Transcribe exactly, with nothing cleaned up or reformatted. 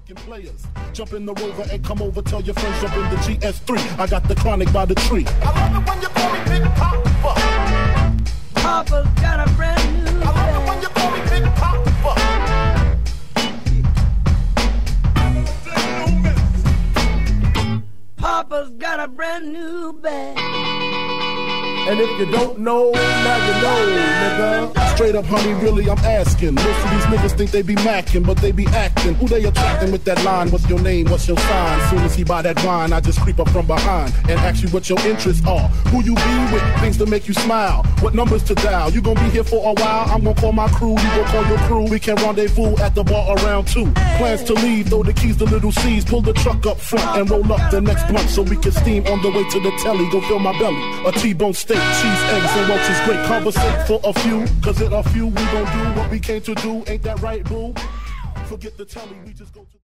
fucking players. Jump in the Rover and come over, tell your friends jump in the G S three. I got the chronic by the tree. I love it when you call me Big Papa. Papa's got a brand new I love it when you call me Big Papa. Papa's got a brand new bag. And if you don't know, now you know, nigga. Straight up, honey, really, I'm asking. Most of these niggas think they be macking, but they be acting. Who they attracting with that line? What's your name? What's your sign? Soon as he buy that wine, I just creep up from behind and ask you what your interests are. Who you be with? Things to make you smile. What numbers to dial? You gonna be here for a while? I'm gonna call my crew. You gonna call your crew. We can rendezvous at the bar around two. Plans to leave, throw the keys to little C's. Pull the truck up front and roll up the next blunt so we can steam on the way to the telly. Go fill my belly. A T-bone steak, cheese, eggs, and roaches. Great conversate for a few. Cause it a few we gon' do what we came to do. Ain't that right, boo? Forget the telly, we just go to